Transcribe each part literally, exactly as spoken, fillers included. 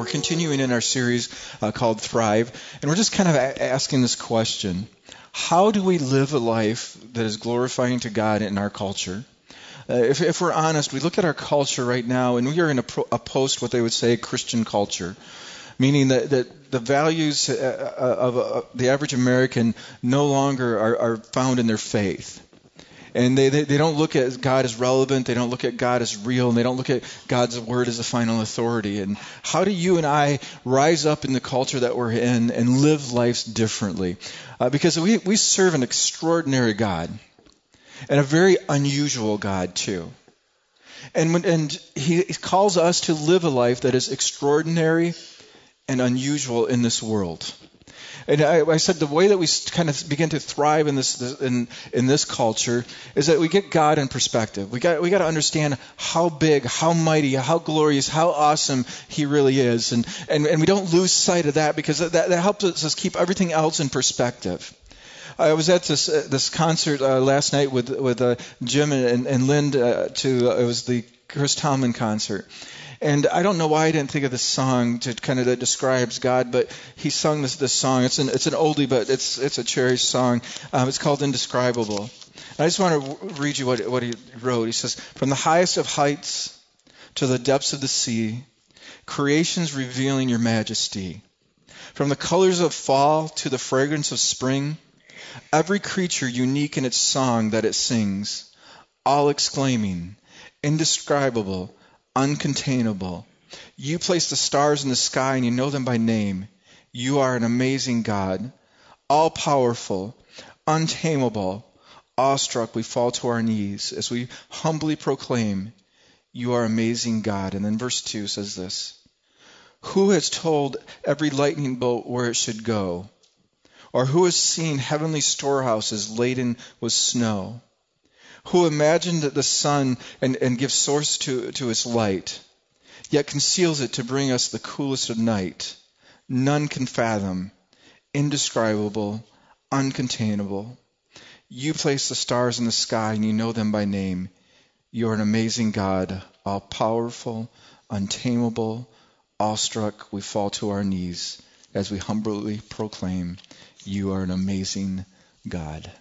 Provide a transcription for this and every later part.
continuing in our series uh, called Thrive, and we're just kind of a- asking this question. How do we live a life that is glorifying to God in our culture? Uh, if, if we're honest, we look at our culture right now, and we are in a, pro, a post, what they would say, Christian culture, meaning that, that the values uh, of uh, the average American no longer are, are found in their faith. And they, they, they don't look at God as relevant, they don't look at God as real, and they don't look at God's word as a final authority. And how do you and I rise up in the culture that we're in and live lives differently? Uh, because we, we serve an extraordinary God, and a very unusual God too. And, when, and he calls us to live a life that is extraordinary and unusual in this world. And I, I said the way that we kind of begin to thrive in this, this in in this culture is that we get God in perspective. We got we got to understand how big, how mighty, how glorious, how awesome He really is, and and, and we don't lose sight of that, because that, that helps us keep everything else in perspective. I was at this uh, this concert uh, last night with with uh, Jim and, and Lynn uh, to uh, it was the Chris Tomlin concert. And I don't know why I didn't think of this song to kind of that describes God, but he sung this this song. It's an it's an oldie, but it's it's a cherished song. Um, it's called Indescribable. And I just want to read you what what he wrote. He says, "From the highest of heights to the depths of the sea, creation's revealing your majesty. From the colors of fall to the fragrance of spring, every creature unique in its song that it sings, all exclaiming, indescribable, uncontainable. You place the stars in the sky and you know them by name. You are an amazing God, all-powerful, untamable. Awestruck, we fall to our knees as we humbly proclaim, you are amazing God." And then verse two says this, "Who has told every lightning bolt where it should go? Or who has seen heavenly storehouses laden with snow? Who imagined the sun and, and gives source to, to its light, yet conceals it to bring us the coolest of night? None can fathom, indescribable, uncontainable. You place the stars in the sky and you know them by name. You are an amazing God, all-powerful, untamable, awestruck. We fall to our knees as we humbly proclaim, you are an amazing God."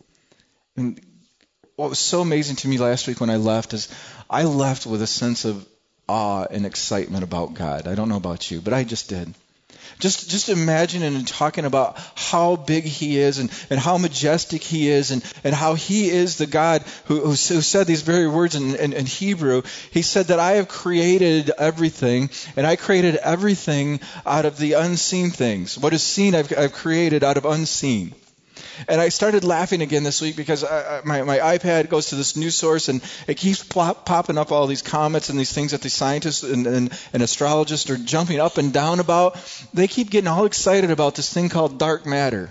And what was so amazing to me last week when I left is I left with a sense of awe and excitement about God. I don't know about you, but I just did. Just just imagining and talking about how big He is and, and how majestic He is and, and how He is the God who, who, who said these very words in, in, in Hebrew. He said that I have created everything, and I created everything out of the unseen things. What is seen I've, I've created out of unseen. And I started laughing again this week because I, my, my iPad goes to this news source and it keeps plop, popping up all these comments and these things that the scientists and, and, and astrologists are jumping up and down about. They keep getting all excited about this thing called dark matter.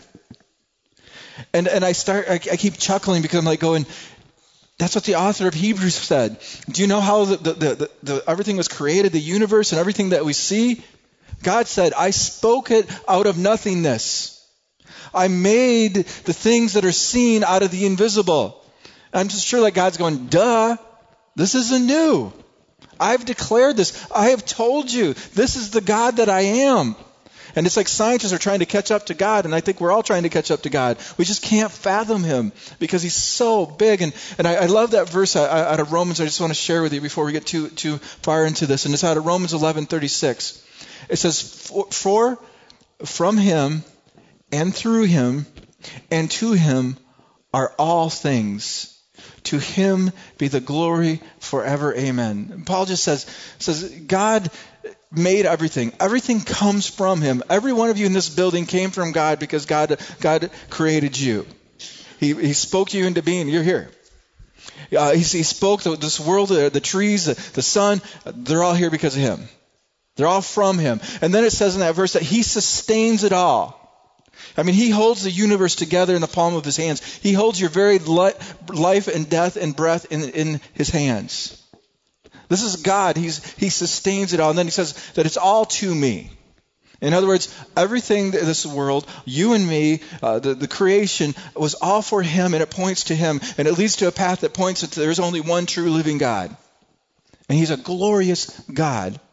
And and I start I, I keep chuckling because I'm like going, that's what the author of Hebrews said. Do you know how the, the, the, the, the everything was created, the universe and everything that we see? God said, I spoke it out of nothingness. I made the things that are seen out of the invisible. I'm just sure like God's going, duh, this isn't new. I've declared this. I have told you, this is the God that I am. And it's like scientists are trying to catch up to God, and I think we're all trying to catch up to God. We just can't fathom Him because He's so big. And, and I, I love that verse out of Romans I just want to share with you before we get too too far into this. And it's out of Romans eleven thirty-six. It says, for, for from Him and through Him and to Him are all things. To Him be the glory forever. Amen. And Paul just says, says God made everything. Everything comes from Him. Every one of you in this building came from God because God God created you. He, he spoke you into being. You're here. Uh, he, he spoke the, this world, the, the trees, the, the sun. They're all here because of Him. They're all from Him. And then it says in that verse that He sustains it all. I mean, He holds the universe together in the palm of His hands. He holds your very li- life and death and breath in, in His hands. This is God. He's, he sustains it all. And then He says that it's all to me. In other words, everything in this world, you and me, uh, the, the creation, was all for Him, and it points to Him. And it leads to a path that points to there's only one true living God. And He's a glorious God.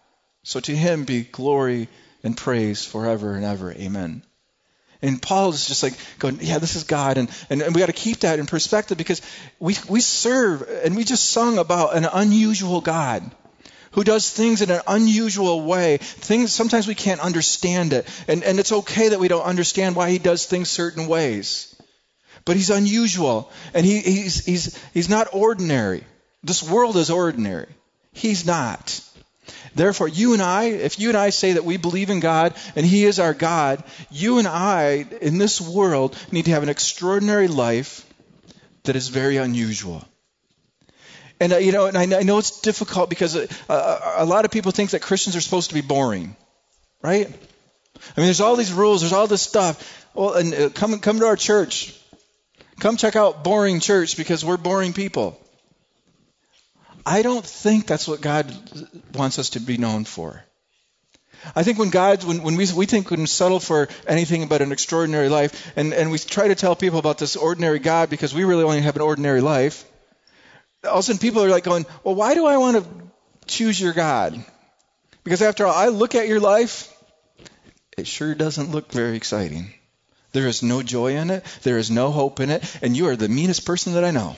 So to him be glory and praise forever and ever. Amen. And Paul is just like going, yeah, this is God. And, and, and we got to keep that in perspective because we, we serve, and we just sung about an unusual God who does things in an unusual way. Things, sometimes we can't understand it. And, and it's okay that we don't understand why he does things certain ways. But he's unusual. And he, he's, he's, he's not ordinary. This world is ordinary. He's not. Therefore, you and I, if you and I say that we believe in God and he is our God, you and I in this world need to have an extraordinary life that is very unusual. And, uh, you know, and I, I know it's difficult because uh, a lot of people think that Christians are supposed to be boring, right? I mean, there's all these rules, there's all this stuff. Well, and uh, come, come to our church. Come check out Boring Church because we're boring people. I don't think that's what God wants us to be known for. I think when God, when, when we we think we can settle for anything but an extraordinary life, and, and we try to tell people about this ordinary God because we really only have an ordinary life, all of a sudden people are like going, well, why do I want to choose your God? Because after all, I look at your life, it sure doesn't look very exciting. There is no joy in it. There is no hope in it. And you are the meanest person that I know.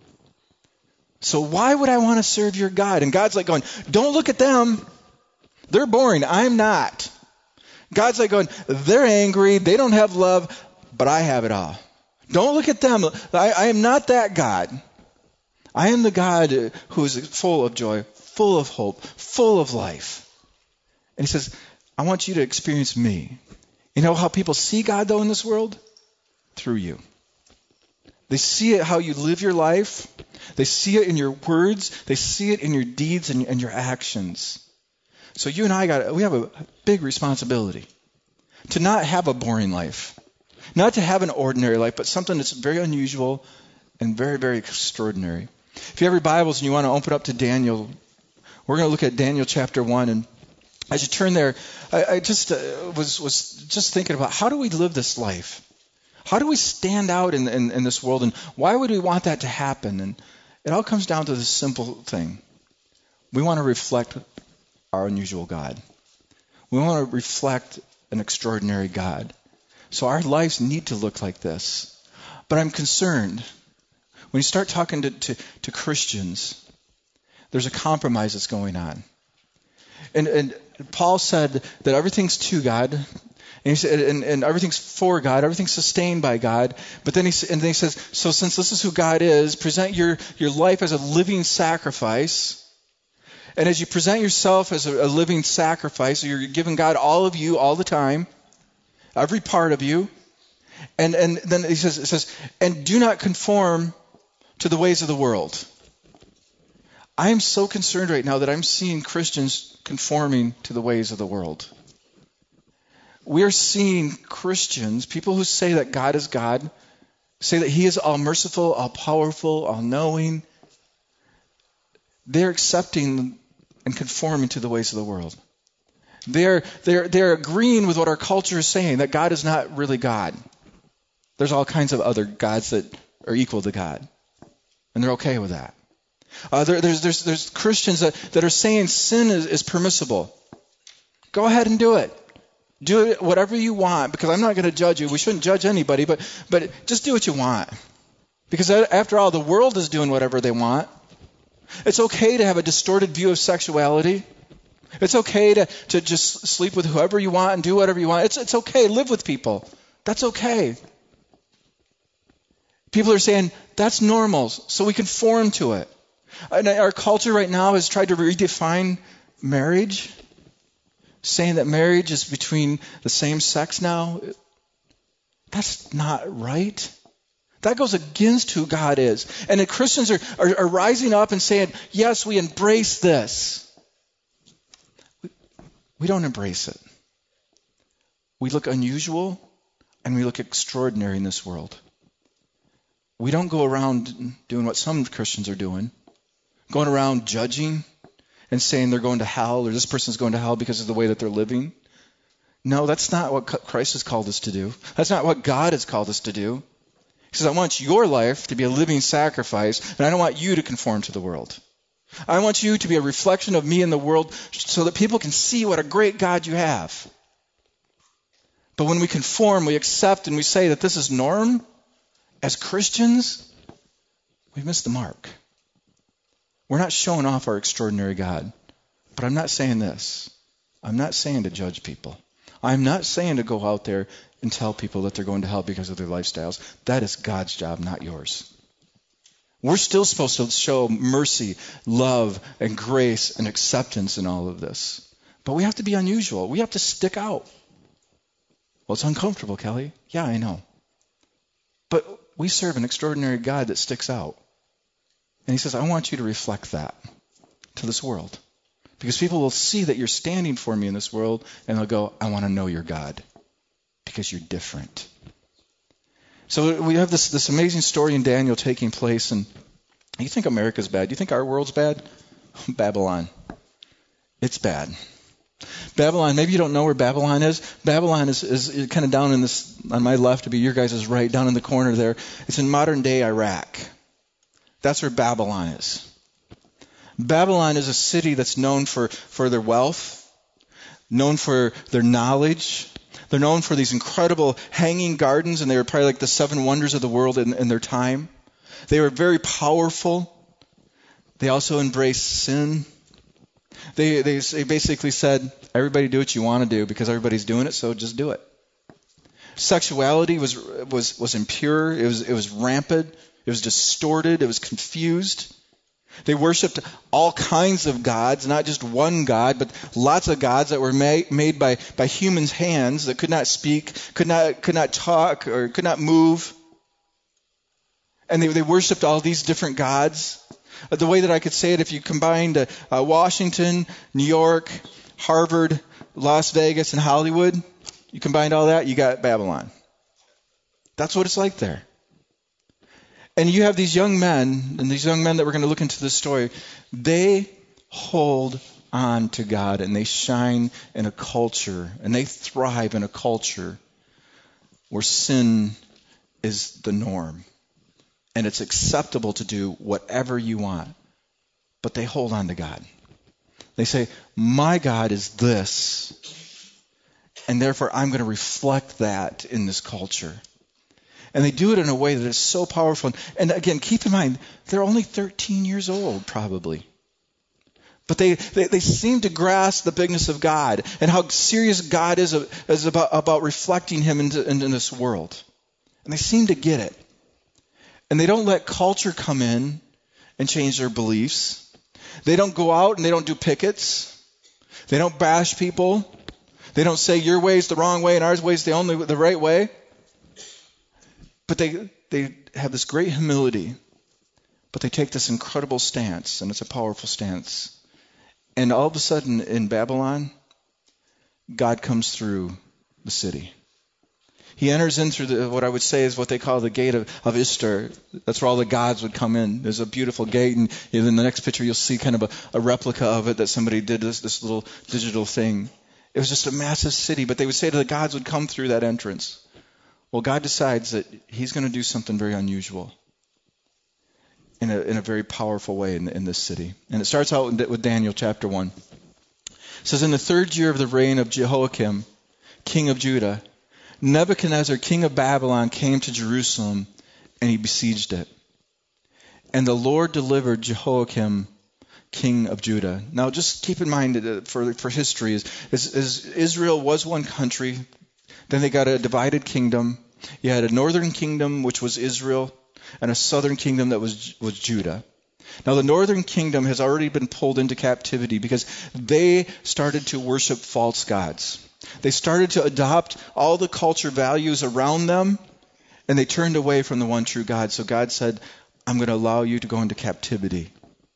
So why would I want to serve your God? And God's like going, don't look at them. They're boring. I'm not. God's like going, they're angry. They don't have love, but I have it all. Don't look at them. I, I am not that God. I am the God who is full of joy, full of hope, full of life. And he says, I want you to experience me. You know how people see God, though, in this world? Through you. They see it how you live your life. They see it in your words. They see it in your deeds and, and your actions. So you and I got we have a big responsibility to not have a boring life, not to have an ordinary life, but something that's very unusual and very, very extraordinary. If you have your Bibles and you want to open up to Daniel, we're going to look at Daniel chapter one. And as you turn there, I, I just uh, was was just thinking about how do we live this life? How do we stand out in, in, in this world, and why would we want that to happen? And it all comes down to this simple thing. We want to reflect our unusual God. We want to reflect an extraordinary God. So our lives need to look like this. But I'm concerned. When you start talking to, to, to Christians, there's a compromise that's going on. And, and Paul said that everything's to God. And, he said, and, and everything's for God, everything's sustained by God. But then he and then he says, so since this is who God is, present your, your life as a living sacrifice. And as you present yourself as a, a living sacrifice, you're giving God all of you all the time, every part of you. And and then he says, it says, and do not conform to the ways of the world. I am so concerned right now that I'm seeing Christians conforming to the ways of the world. We are seeing Christians, people who say that God is God, say that he is all merciful, all powerful, all knowing. They're accepting and conforming to the ways of the world. They're, they're, they're agreeing with what our culture is saying, that God is not really God. There's all kinds of other gods that are equal to God. And they're okay with that. Uh, there, there's, there's, there's Christians that, that are saying sin is, is permissible. Go ahead and do it. Do it whatever you want, because I'm not going to judge you. We shouldn't judge anybody, but but just do what you want. Because after all, the world is doing whatever they want. It's okay to have a distorted view of sexuality. It's okay to, to just sleep with whoever you want and do whatever you want. It's it's okay. Live with people. That's okay. People are saying, that's normal, so we conform to it. And our culture right now has tried to redefine marriage, saying that marriage is between the same sex now. That's not right. That goes against who God is. And the Christians are, are, are rising up and saying, yes, we embrace this. We, we don't embrace it. We look unusual and we look extraordinary in this world. We don't go around doing what some Christians are doing, going around judging and saying they're going to hell, or this person's going to hell because of the way that they're living. No, that's not what Christ has called us to do. That's not what God has called us to do. He says, I want your life to be a living sacrifice, and I don't want you to conform to the world. I want you to be a reflection of me in the world so that people can see what a great God you have. But when we conform, we accept, and we say that this is norm, as Christians, we miss the mark. We're not showing off our extraordinary God. But I'm not saying this. I'm not saying to judge people. I'm not saying to go out there and tell people that they're going to hell because of their lifestyles. That is God's job, not yours. We're still supposed to show mercy, love, and grace and acceptance in all of this. But we have to be unusual. We have to stick out. Well, it's uncomfortable, Kelly. Yeah, I know. But we serve an extraordinary God that sticks out. And he says, I want you to reflect that to this world. Because people will see that you're standing for me in this world, and they'll go, I want to know your God. Because you're different. So we have this, this amazing story in Daniel taking place, and you think America's bad? Do you think our world's bad? Babylon. It's bad. Babylon, maybe you don't know where Babylon is. Babylon is, is kind of down in this, on my left to be your guys' right, down in the corner there. It's in modern day Iraq. That's where Babylon is. Babylon is a city that's known for, for their wealth, known for their knowledge. They're known for these incredible hanging gardens, and they were probably like the seven wonders of the world in, in their time. They were very powerful. They also embraced sin. They, they, they basically said, everybody do what you want to do because everybody's doing it, so just do it. Sexuality was was was impure. It was it was rampant. It was distorted. It was confused. They worshipped all kinds of gods, not just one God, but lots of gods that were made, made by, by humans' hands that could not speak, could not could not talk, or could not move. And they, they worshipped all these different gods. The way that I could say it, if you combined uh, uh, Washington, New York, Harvard, Las Vegas, and Hollywood, you combined all that, you got Babylon. That's what it's like there. And you have these young men, and these young men that we're going to look into this story, they hold on to God, and they shine in a culture, and they thrive in a culture where sin is the norm. And it's acceptable to do whatever you want. But they hold on to God. They say, my God is this, and therefore I'm going to reflect that in this culture. And they do it in a way that is so powerful. And again, keep in mind, they're only thirteen years old, probably. But they, they, they seem to grasp the bigness of God and how serious God is, is about, about reflecting him into, into this world. And they seem to get it. And they don't let culture come in and change their beliefs. They don't go out and they don't do pickets. They don't bash people. They don't say your way is the wrong way and ours way is the only the right way. But they they have this great humility, but they take this incredible stance, and it's a powerful stance. And all of a sudden in Babylon, God comes through the city. He enters in through the, what I would say is what they call the gate of, of Ishtar. That's where all the gods would come in. There's a beautiful gate, and in the next picture you'll see kind of a, a replica of it that somebody did, this, this little digital thing. It was just a massive city, but they would say that the gods would come through that entrance. Well, God decides that he's going to do something very unusual in a, in a very powerful way in, in this city. And it starts out with Daniel chapter one. It says, in the third year of the reign of Jehoiakim, king of Judah, Nebuchadnezzar, king of Babylon, came to Jerusalem, and he besieged it. And the Lord delivered Jehoiakim, king of Judah. Now, just keep in mind for, for history, is, is, is Israel was one country. Then they got a divided kingdom. You had a northern kingdom, which was Israel, and a southern kingdom that was was Judah. Now, the northern kingdom has already been pulled into captivity because they started to worship false gods. They started to adopt all the culture values around them, and they turned away from the one true God. So God said, I'm going to allow you to go into captivity.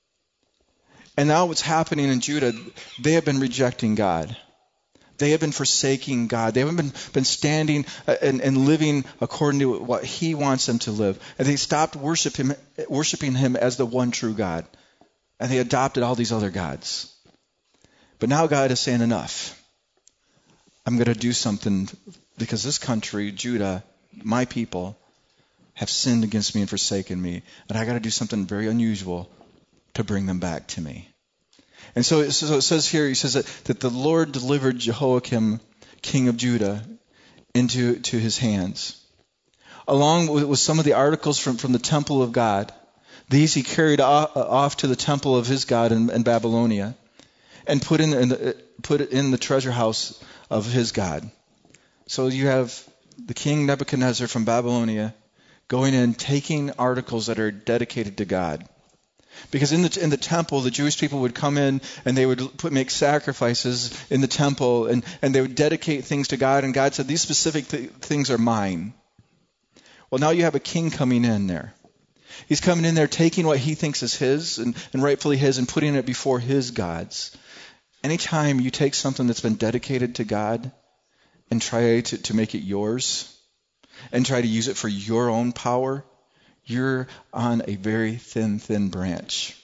And now what's happening in Judah, they have been rejecting God. They have been forsaking God. They haven't been, been standing and, and living according to what he wants them to live. And they stopped worship him, worshiping him as the one true God. And they adopted all these other gods. But now God is saying, enough. I'm going to do something because this country, Judah, my people, have sinned against me and forsaken me. And I got to do something very unusual to bring them back to me. And so, so it says here, he says that, that the Lord delivered Jehoiakim, king of Judah, into to his hands. Along with, with some of the articles from, from the temple of God, these he carried off, off to the temple of his God in, in Babylonia, and put in, in the, put it in the treasure house of his God. So you have the king Nebuchadnezzar from Babylonia going in, taking articles that are dedicated to God. Because in the in the temple, the Jewish people would come in and they would put, make sacrifices in the temple, and, and they would dedicate things to God. And God said, these specific th- things are mine. Well, now you have a king coming in there. He's coming in there taking what he thinks is his and, and rightfully his and putting it before his gods. Anytime you take something that's been dedicated to God and try to, to make it yours and try to use it for your own power, you're on a very thin, thin branch.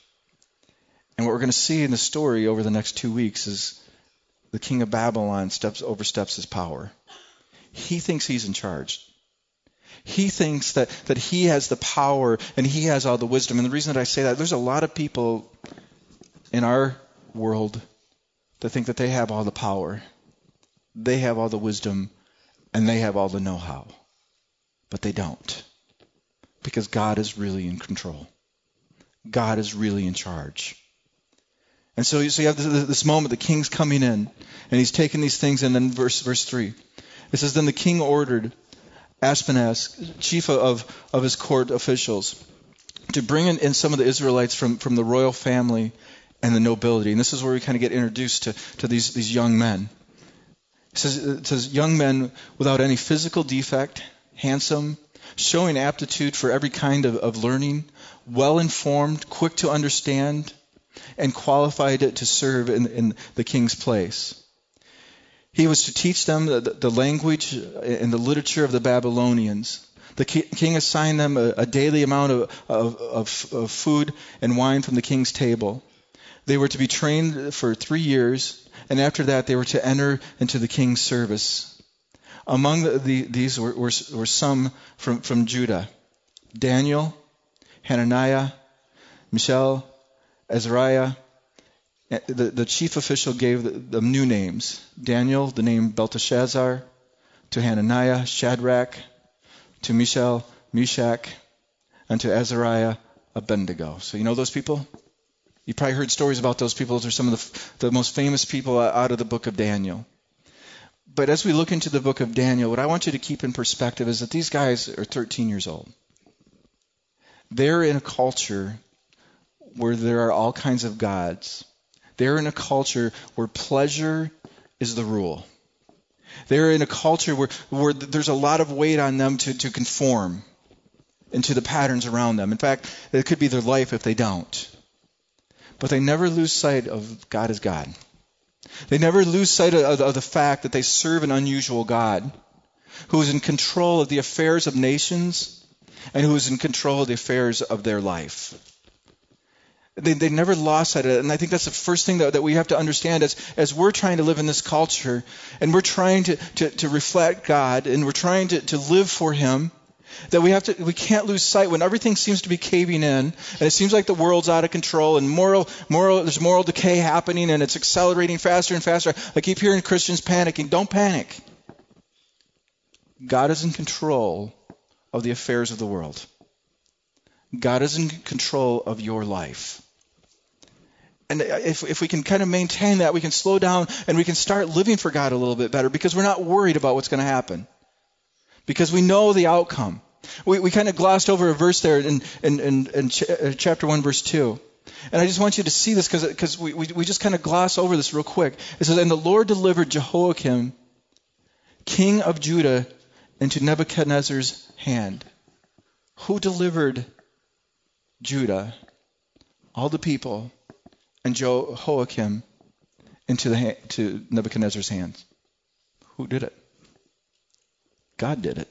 And what we're going to see in the story over the next two weeks is the king of Babylon steps oversteps his power. He thinks he's in charge. He thinks that, that he has the power and he has all the wisdom. And the reason that I say that, there's a lot of people in our world that think that they have all the power. They have all the wisdom and they have all the know-how. But they don't. Because God is really in control. God is really in charge. And so, so you have this, this moment, the king's coming in, and he's taking these things, and then verse verse three. It says, then the king ordered Ashpenaz, chief of, of his court officials, to bring in, in some of the Israelites from, from the royal family and the nobility. And this is where we kind of get introduced to, to these, these young men. It says, it says, young men without any physical defect, handsome, showing aptitude for every kind of, of learning, well-informed, quick to understand, and qualified to serve in, in the king's place. He was to teach them the, the language and the literature of the Babylonians. The king assigned them a, a daily amount of, of, of, of food and wine from the king's table. They were to be trained for three years, and after that they were to enter into the king's service. Among the, the, these were, were, were some from, from Judah: Daniel, Hananiah, Mishael, Azariah. The, the chief official gave them new names. Daniel, the name Belteshazzar; to Hananiah, Shadrach; to Mishael, Meshach; and to Azariah, Abednego. So you know those people? You probably heard stories about those people. Those are some of the, the most famous people out of the book of Daniel. But as we look into the book of Daniel, what I want you to keep in perspective is that these guys are thirteen years old. They're in a culture where there are all kinds of gods. They're in a culture where pleasure is the rule. They're in a culture where, where there's a lot of weight on them to, to conform into the patterns around them. In fact, it could be their life if they don't. But they never lose sight of God as God. They never lose sight of, of the fact that they serve an unusual God who is in control of the affairs of nations and who is in control of the affairs of their life. They, they never lost sight of it. And I think that's the first thing that, that we have to understand as, as we're trying to live in this culture and we're trying to, to, to reflect God and we're trying to, to live for Him, that we have to, we can't lose sight when everything seems to be caving in and it seems like the world's out of control and moral, moral, there's moral decay happening and it's accelerating faster and faster. I keep hearing Christians panicking. Don't panic. God is in control of the affairs of the world. God is in control of your life. And if, if we can kind of maintain that, we can slow down and we can start living for God a little bit better because we're not worried about what's going to happen. Because we know the outcome. We, we kind of glossed over a verse there in, in, in, in ch- chapter one, verse two. And I just want you to see this because because we, we, we just kind of gloss over this real quick. It says, and the Lord delivered Jehoiakim, king of Judah, into Nebuchadnezzar's hand. Who delivered Judah, all the people, and Jehoiakim into the ha- to Nebuchadnezzar's hands? Who did it? God did it.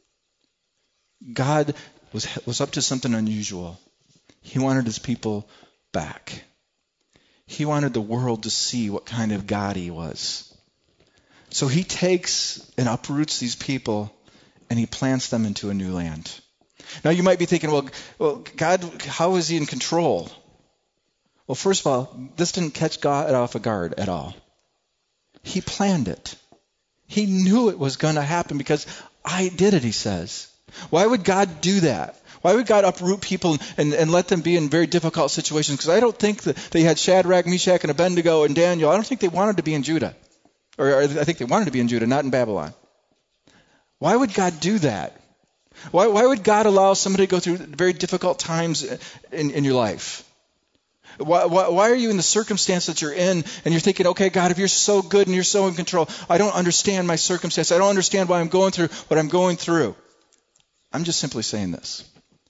God was was up to something unusual. He wanted his people back. He wanted the world to see what kind of God he was. So he takes and uproots these people and he plants them into a new land. Now you might be thinking, well, well, God, how is he in control? Well, first of all, this didn't catch God off guard at all. He planned it. He knew it was going to happen because I did it, he says. Why would God do that? Why would God uproot people and, and let them be in very difficult situations? Because I don't think that they had Shadrach, Meshach, and Abednego and Daniel. I don't think they wanted to be in Judah. Or, or I think they wanted to be in Judah, not in Babylon. Why would God do that? Why, why would God allow somebody to go through very difficult times in, in your life? Why, why, why are you in the circumstance that you're in and you're thinking, okay, God, if you're so good and you're so in control, I don't understand my circumstance. I don't understand why I'm going through what I'm going through. I'm just simply saying this.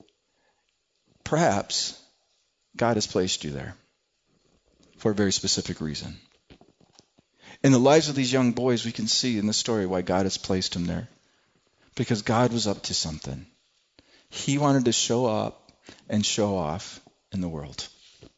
Perhaps God has placed you there for a very specific reason. In the lives of these young boys, we can see in the story why God has placed them there. Because God was up to something. He wanted to show up and show off in the world.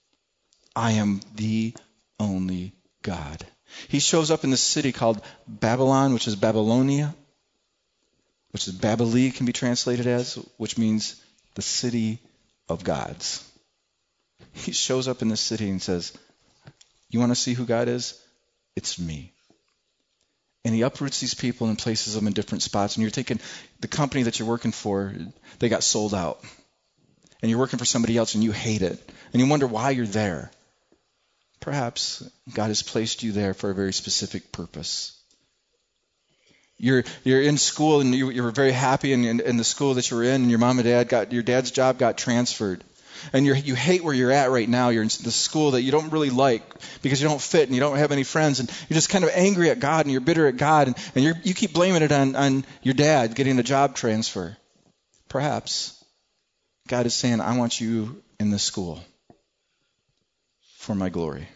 I am the only God. He shows up in this city called Babylon, which is Babylonia, which is Babylon can be translated as, which means the city of gods. He shows up in this city and says, you want to see who God is? It's me. And he uproots these people and places them in different spots. And you're thinking, the company that you're working for, they got sold out. And you're working for somebody else and you hate it. And you wonder why you're there. Perhaps God has placed you there for a very specific purpose. You're you're in school and you, you were very happy in, in, in the school that you were in, and your mom and dad got, your dad's job got transferred. And you you hate where you're at right now. You're in the school that you don't really like because you don't fit and you don't have any friends. And you're just kind of angry at God and you're bitter at God. And, and you're, you keep blaming it on, on your dad getting a job transfer. Perhaps God is saying, I want you in this school for my glory.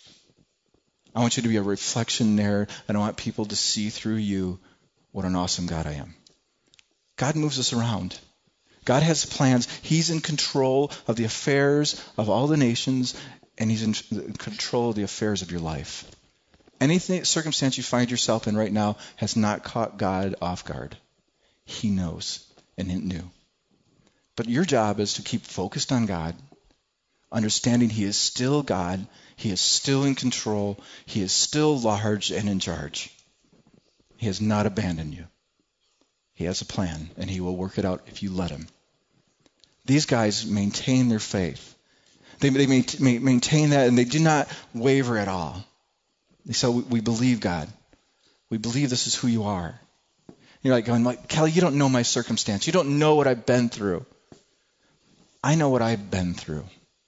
I want you to be a reflection there, and I want people to see through you what an awesome God I am. God moves us around. God has plans. He's in control of the affairs of all the nations, and he's in control of the affairs of your life. Anything, circumstance you find yourself in right now has not caught God off guard. He knows and he knew. But your job is to keep focused on God, understanding he is still God, he is still in control, he is still large and in charge. He has not abandoned you. He has a plan, and he will work it out if you let him. These guys maintain their faith. They, they maintain that, and they do not waver at all. They say, we, we believe God. We believe this is who you are. You're like going, like, Kelly, you don't know my circumstance. You don't know what I've been through. I know what I've been through.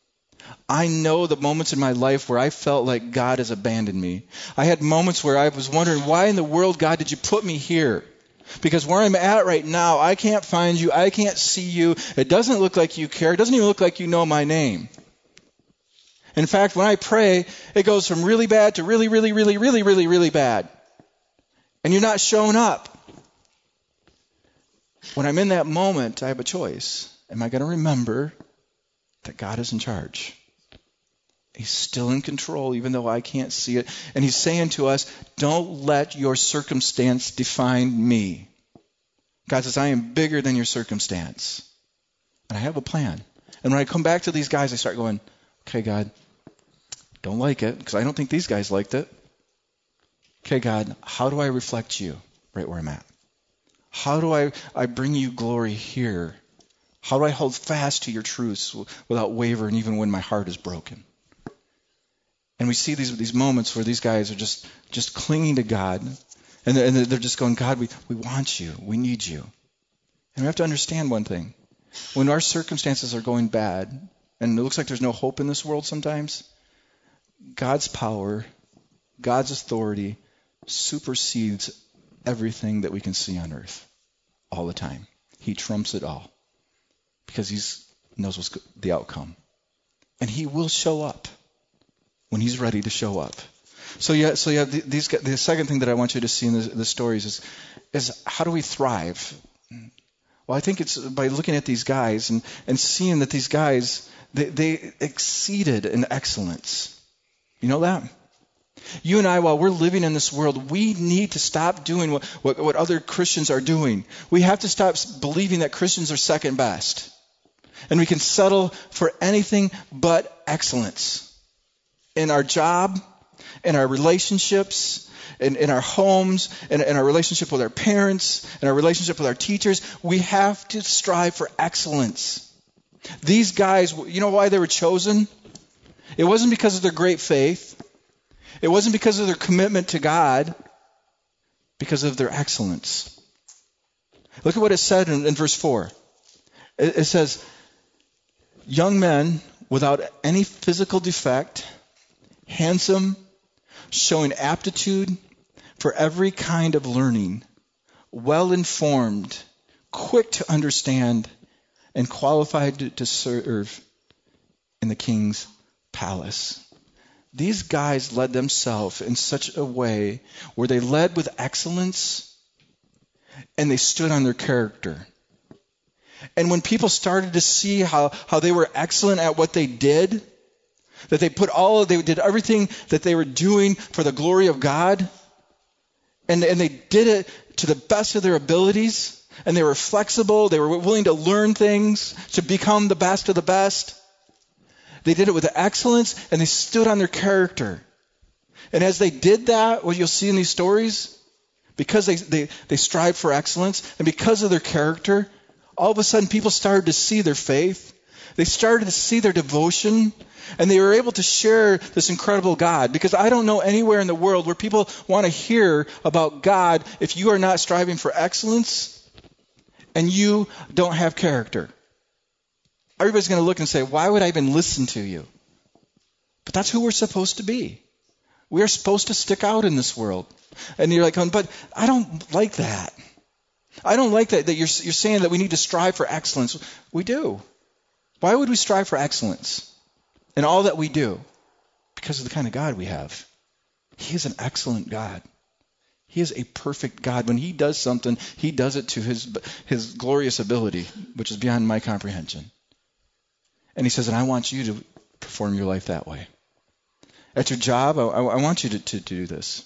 I know the moments in my life where I felt like God has abandoned me. I had moments where I was wondering, why in the world, God, did you put me here? Because where I'm at right now, I can't find you. I can't see you. It doesn't look like you care. It doesn't even look like you know my name. In fact, when I pray, it goes from really bad to really, really, really, really, really, really bad. And you're not showing up. When I'm in that moment, I have a choice. Am I going to remember that God is in charge? He's still in control, even though I can't see it. And he's saying to us, don't let your circumstance define me. God says, I am bigger than your circumstance. And I have a plan. And when I come back to these guys, I start going, okay, God, don't like it, because I don't think these guys liked it. Okay, God, how do I reflect you right where I'm at? How do I, I bring you glory here? How do I hold fast to your truths without wavering, even when my heart is broken? And we see these these moments where these guys are just, just clinging to God. And they're, and they're just going, God, we, we want you. We need you. And we have to understand one thing. When our circumstances are going bad, and it looks like there's no hope in this world sometimes, God's power, God's authority supersedes everything that we can see on earth all the time. He trumps it all because he knows what's the outcome. And he will show up when he's ready to show up. So yeah, so yeah. These the second thing that I want you to see in the, the stories is is how do we thrive? Well, I think it's by looking at these guys and, and seeing that these guys they, they exceeded in excellence. You know that? You and I, while we're living in this world, we need to stop doing what, what, what other Christians are doing. We have to stop believing that Christians are second best. And we can settle for anything but excellence. in our job, in our relationships, in, in our homes, in, in our relationship with our parents, in our relationship with our teachers. We have to strive for excellence. These guys, you know why they were chosen? It wasn't because of their great faith. It wasn't because of their commitment to God. Because of their excellence. Look at what it said in, in verse four. It, it says, young men without any physical defect, handsome, showing aptitude for every kind of learning, well-informed, quick to understand, and qualified to, to serve in the king's palace. These guys led themselves in such a way where they led with excellence and they stood on their character. And when people started to see how, how they were excellent at what they did, that they put all, they did everything that they were doing for the glory of God, and, and they did it to the best of their abilities, and they were flexible, they were willing to learn things, to become the best of the best. They did it with excellence, and they stood on their character. And as they did that, what you'll see in these stories, because they, they, they strived for excellence, and because of their character, all of a sudden people started to see their faith. They started to see their devotion, and they were able to share this incredible God. Because I don't know anywhere in the world where people want to hear about God if you are not striving for excellence and you don't have character. Everybody's going to look and say, why would I even listen to you? But that's who we're supposed to be. We are supposed to stick out in this world. And you're like, but I don't like that. I don't like that, that you're, you're saying that we need to strive for excellence. We do. Why would we strive for excellence in all that we do? Because of the kind of God we have. He is an excellent God. He is a perfect God. When he does something, he does it to his, his glorious ability, which is beyond my comprehension. And he says, and I want you to perform your life that way. At your job, I, I want you to, to, to do this.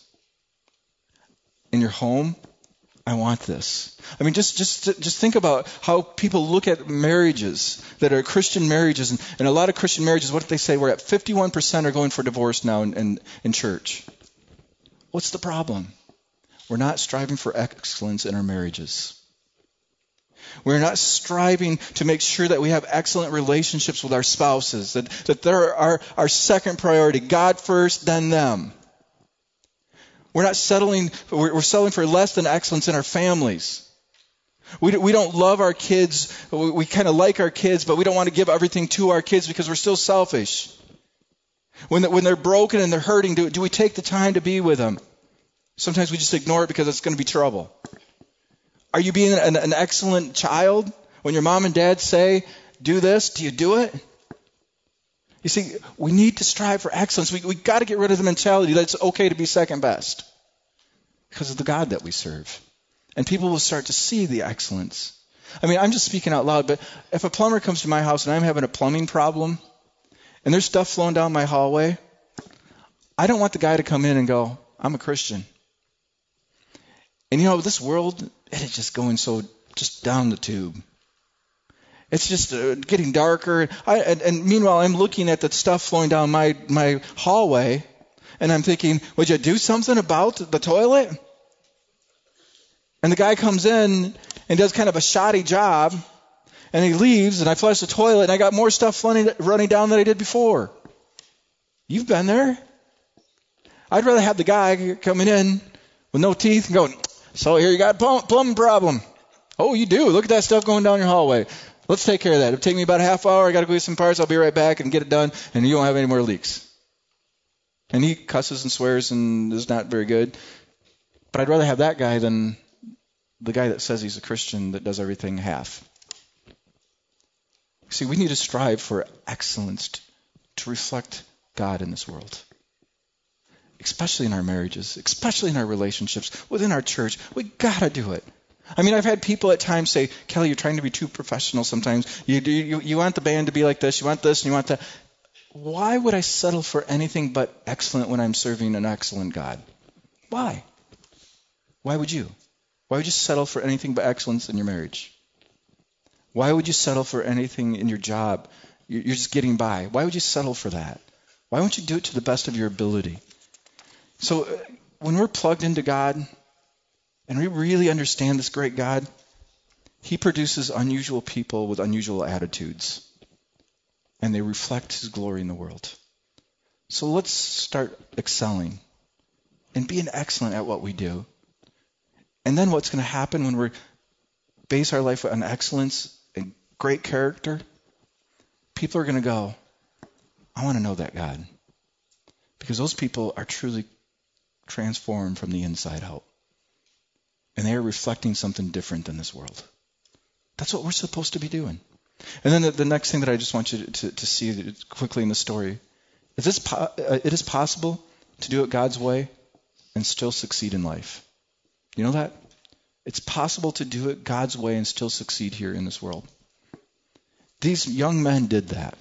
In your home, I want this. I mean, just just just think about how people look at marriages that are Christian marriages. And, and a lot of Christian marriages, what do they say? We're at fifty-one percent are going for divorce now in, in, in church. What's the problem? We're not striving for excellence in our marriages. We're not striving to make sure that we have excellent relationships with our spouses, that, that they're our, our second priority, God first, then them. We're not settling, we're, we're settling for less than excellence in our families. We, we don't love our kids, we, we kind of like our kids, but we don't want to give everything to our kids because we're still selfish. When, the, when they're broken and they're hurting, do, do we take the time to be with them? Sometimes we just ignore it because it's going to be trouble. Are you being an, an excellent child? When your mom and dad say, do this, do you do it? You see, we need to strive for excellence. We we got to get rid of the mentality that it's okay to be second best because of the God that we serve. And people will start to see the excellence. I mean, I'm just speaking out loud, but if a plumber comes to my house and I'm having a plumbing problem and there's stuff flowing down my hallway, I don't want the guy to come in and go, I'm a Christian. And you know, this world, it is just going so just down the tube. It's just uh, getting darker. I, and, and meanwhile, I'm looking at the stuff flowing down my, my hallway, and I'm thinking, would you do something about the toilet? And the guy comes in and does kind of a shoddy job, and he leaves, and I flush the toilet, and I got more stuff running, running down than I did before. You've been there. I'd rather have the guy coming in with no teeth and going, so here you got a plumbing problem. Oh, you do. Look at that stuff going down your hallway. Let's take care of that. It'll take me about a half hour. I got to go get some parts. I'll be right back and get it done, and you won't have any more leaks. And he cusses and swears and is not very good. But I'd rather have that guy than the guy that says he's a Christian that does everything half. See, we need to strive for excellence to reflect God in this world. Especially in our marriages, especially in our relationships, within our church. We got to do it. I mean, I've had people at times say, Kelly, you're trying to be too professional sometimes. You, you, you want the band to be like this, you want this, and you want that. Why would I settle for anything but excellent when I'm serving an excellent God? Why? Why would you? Why would you settle for anything but excellence in your marriage? Why would you settle for anything in your job? You're just getting by. Why would you settle for that? Why won't you do it to the best of your ability? So uh, when we're plugged into God and we really understand this great God, he produces unusual people with unusual attitudes. And they reflect his glory in the world. So let's start excelling and being excellent at what we do. And then what's going to happen when we base our life on excellence and great character? People are going to go, I want to know that God. Because those people are truly transformed from the inside out. And they are reflecting something different than this world. That's what we're supposed to be doing. And then the, the next thing that I just want you to, to, to see quickly in the story is this po- uh, it is possible to do it God's way and still succeed in life. You know that? It's possible to do it God's way and still succeed here in this world. These young men did that.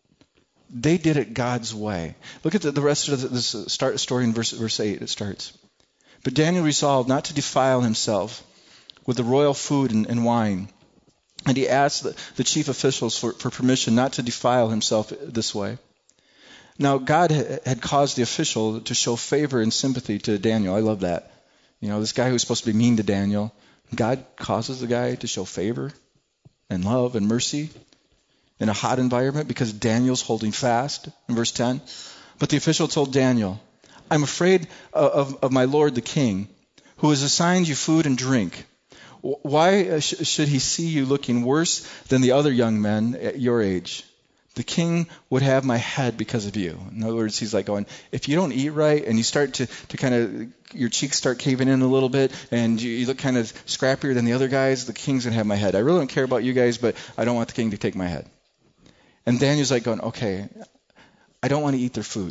They did it God's way. Look at the, the rest of this start story in verse, verse eight. It starts. But Daniel resolved not to defile himself with the royal food and, and wine. And he asked the, the chief officials for, for permission not to defile himself this way. Now, God ha- had caused the official to show favor and sympathy to Daniel. I love that. You know, this guy who's supposed to be mean to Daniel, God causes the guy to show favor and love and mercy in a hot environment because Daniel's holding fast. In verse ten, but the official told Daniel, I'm afraid of, of, of my lord the king, who has assigned you food and drink. Why sh- should he see you looking worse than the other young men at your age? The king would have my head because of you. In other words, he's like going, if you don't eat right and you start to, to kind of, your cheeks start caving in a little bit and you, you look kind of scrappier than the other guys, the king's going to have my head. I really don't care about you guys, but I don't want the king to take my head. And Daniel's like going, okay, I don't want to eat their food.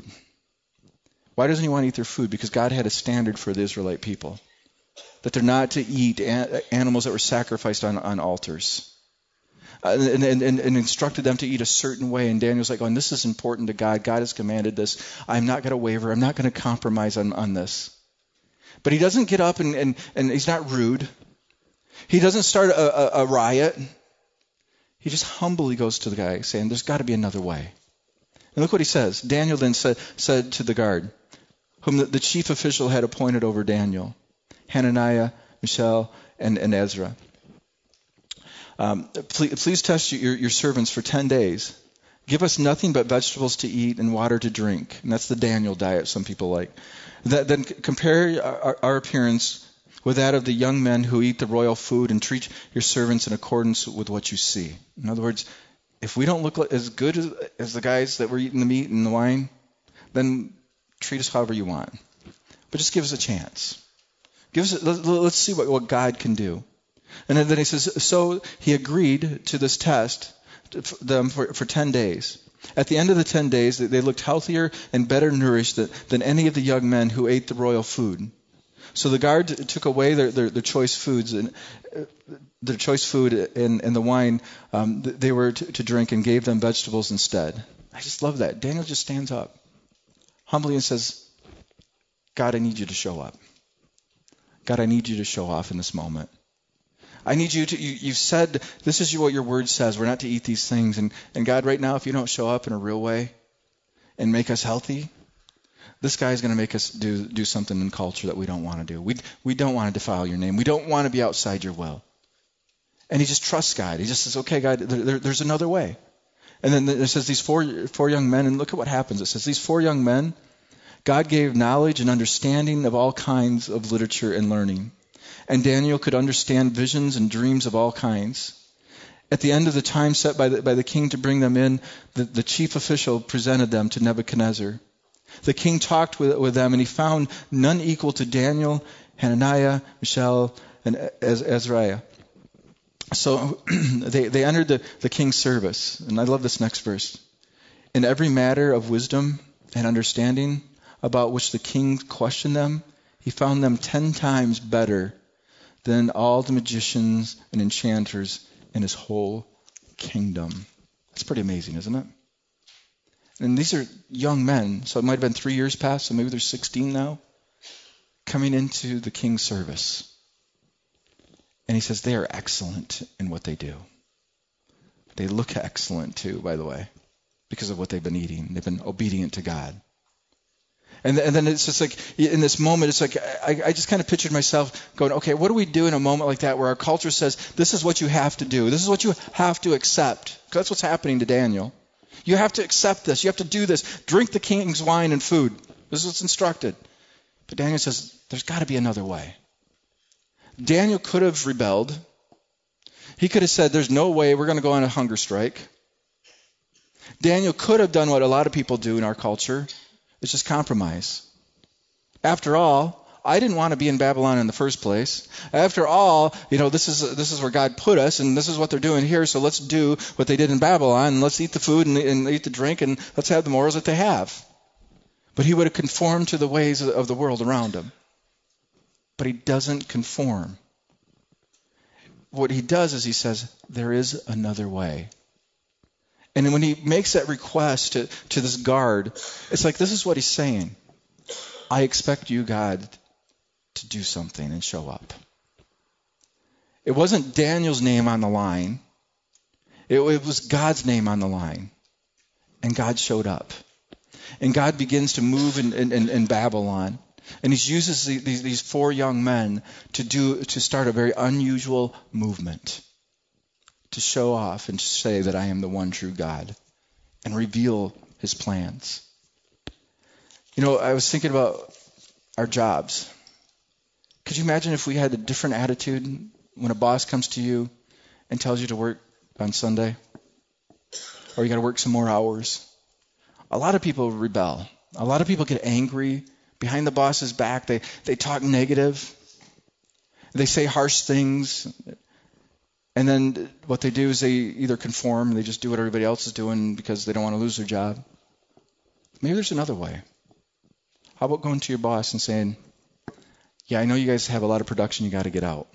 Why doesn't he want to eat their food? Because God had a standard for the Israelite people. That they're not to eat an- animals that were sacrificed on, on altars. Uh, and, and, and, and instructed them to eat a certain way. And Daniel's like, oh, and this is important to God. God has commanded this. I'm not going to waver. I'm not going to compromise on, on this. But he doesn't get up and, and, and he's not rude. He doesn't start a, a, a riot. He just humbly goes to the guy saying, there's got to be another way. And look what he says. Daniel then said, said to the guard, whom the, the chief official had appointed over Daniel, Hananiah, Mishael, and, and Ezra. Um, please, please test your, your servants for ten days. Give us nothing but vegetables to eat and water to drink. And that's the Daniel diet some people like. That, then compare our, our appearance with that of the young men who eat the royal food and treat your servants in accordance with what you see. In other words, if we don't look as good as, as the guys that were eating the meat and the wine, then treat us however you want. But just give us a chance. Give us, let's see what, what God can do. And then he says, so he agreed to this test for them for, for ten days. At the end of the ten days, they looked healthier and better nourished than, than any of the young men who ate the royal food. So the guard took away their, their, their choice foods and uh, their choice food and, and the wine um, they were to, to drink and gave them vegetables instead. I just love that. Daniel just stands up humbly and says, God, I need you to show up. God, I need you to show off in this moment. I need you to, you, you've said, this is what your word says. We're not to eat these things. And, and God, right now, if you don't show up in a real way and make us healthy, this guy's going to make us do do something in culture that we don't want to do. We we don't want to defile your name. We don't want to be outside your will. And he just trusts God. He just says, okay, God, there, there, there's another way. And then it says these four four young men, and look at what happens. It says these four young men, God gave knowledge and understanding of all kinds of literature and learning. And Daniel could understand visions and dreams of all kinds. At the end of the time set by the, by the king to bring them in, the, the chief official presented them to Nebuchadnezzar. The king talked with, with them, and he found none equal to Daniel, Hananiah, Mishael, and Azariah. So they, they entered the, the king's service. And I love this next verse. In every matter of wisdom and understanding about which the king questioned them, he found them ten times better than all the magicians and enchanters in his whole kingdom. That's pretty amazing, isn't it? And these are young men, so it might have been three years past, so maybe they're sixteen now, coming into the king's service. And he says they are excellent in what they do. They look excellent too, by the way. because of what they've been eating. They've been obedient to God. And, and then it's just like, in this moment, it's like, I, I just kind of pictured myself going, okay, what do we do in a moment like that where our culture says, this is what you have to do. This is what you have to accept. Because that's what's happening to Daniel. You have to accept this. You have to do this. Drink the king's wine and food. This is what's instructed. But Daniel says, there's got to be another way. Daniel could have rebelled. He could have said, there's no way we're going to go on a hunger strike. Daniel could have done what a lot of people do in our culture. It's just compromise. After all, I didn't want to be in Babylon in the first place. After all, you know, this is this is where God put us, and this is what they're doing here, so let's do what they did in Babylon, and let's eat the food and, and eat the drink, and let's have the morals that they have. But he would have conformed to the ways of the world around him. But he doesn't conform. What he does is he says, there is another way. And when he makes that request to, to this guard, it's like, this is what he's saying. I expect you, God, to do something and show up. It wasn't Daniel's name on the line. It, it was God's name on the line. And God showed up. And God begins to move in, in, in Babylon. And he uses the, these, these four young men to do to start a very unusual movement. To show off and say that I am the one true God. And reveal his plans. You know, I was thinking about our jobs. Could you imagine if we had a different attitude when a boss comes to you and tells you to work on Sunday? Or you got to work some more hours? A lot of people rebel. A lot of people get angry behind the boss's back. They they talk negative. They say harsh things. And then what they do is they either conform, they just do what everybody else is doing because they don't want to lose their job. Maybe there's another way. How about going to your boss and saying, yeah, I know you guys have a lot of production you got to get out.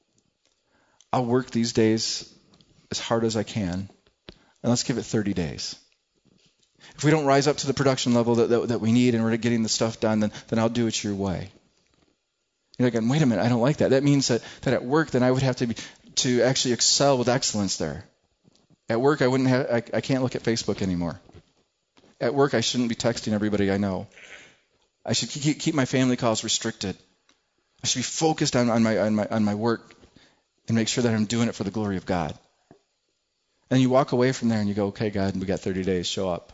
I'll work these days as hard as I can, and let's give it thirty days. If we don't rise up to the production level that, that, that we need and we're getting the stuff done, then, then I'll do it your way. You're like, wait a minute, I don't like that. That means that, that at work, then I would have to be, to actually excel with excellence there. At work, I wouldn't have, I, I can't look at Facebook anymore. At work, I shouldn't be texting everybody I know. I should keep, keep my family calls restricted. I should be focused on, on my on my on my work and make sure that I'm doing it for the glory of God. And you walk away from there and you go, okay, God, we got thirty days, show up.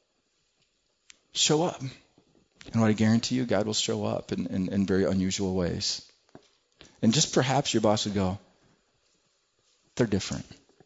Show up. And what I guarantee you, God will show up in, in, in very unusual ways. And just perhaps your boss would go, they're different.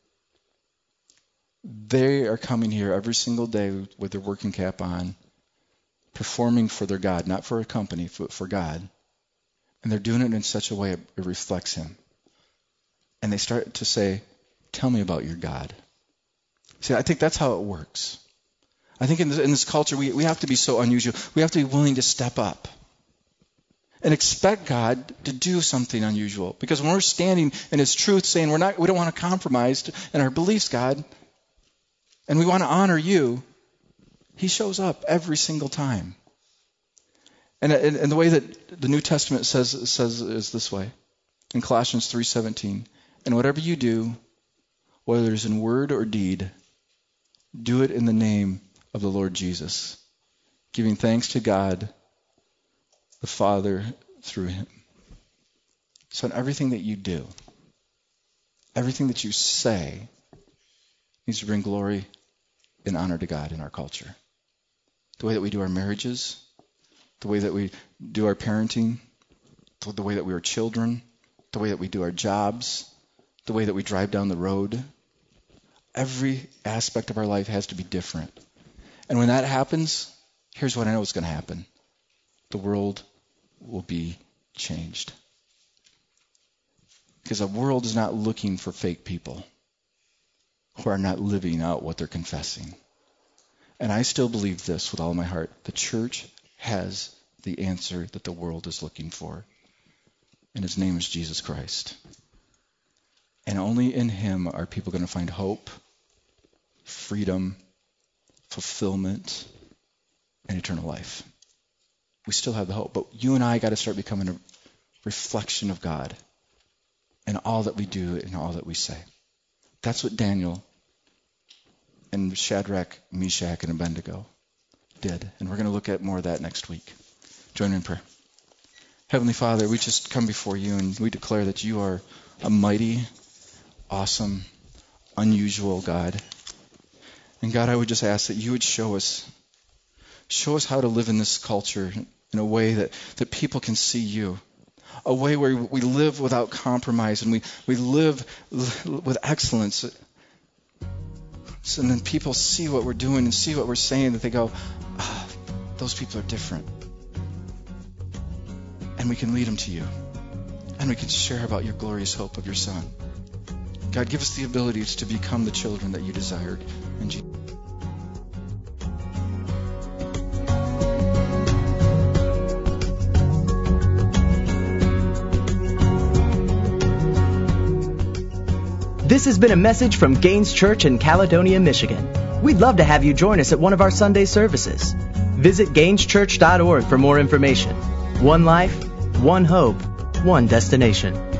They are coming here every single day with their working cap on, performing for their God, not for a company, but for God. And they're doing it in such a way it reflects him. And they start to say, tell me about your God. See, I think that's how it works. I think in this, in this culture, we, we have to be so unusual. We have to be willing to step up and expect God to do something unusual. Because when we're standing in his truth saying we're not, we don't want to compromise in our beliefs, God, and we want to honor you, he shows up every single time. And, and, and the way that the New Testament says says is this way. In Colossians three seventeen, and whatever you do, whether it's in word or deed, do it in the name of the Lord Jesus, giving thanks to God, the Father, through him. So in everything that you do, everything that you say needs to bring glory and honor to God in our culture. The way that we do our marriages, the way that we do our parenting, the way that we are children, the way that we do our jobs, the way that we drive down the road. Every aspect of our life has to be different. And when that happens, here's what I know is going to happen. The world will be changed. Because the world is not looking for fake people who are not living out what they're confessing. And I still believe this with all my heart. The church has the answer that the world is looking for. And his name is Jesus Christ. And only in him are people going to find hope, freedom, fulfillment, and eternal life. We still have the hope, but you and I got to start becoming a reflection of God in all that we do and all that we say. That's what Daniel and Shadrach, Meshach, and Abednego did. And we're going to look at more of that next week. Join me in prayer. Heavenly Father, we just come before you and we declare that you are a mighty, awesome, unusual God. And God, I would just ask that you would show us, show us how to live in this culture in a way that, that people can see you. A way where we live without compromise and we, we live with excellence. So then people see what we're doing and see what we're saying, that they go, ah, those people are different. And we can lead them to you. And we can share about your glorious hope of your Son. God, give us the abilities to become the children that you desired. In Jesus' name. This has been a message from Gaines Church in Caledonia, Michigan. We'd love to have you join us at one of our Sunday services. Visit Gaines Church dot org for more information. One life, one hope, one destination.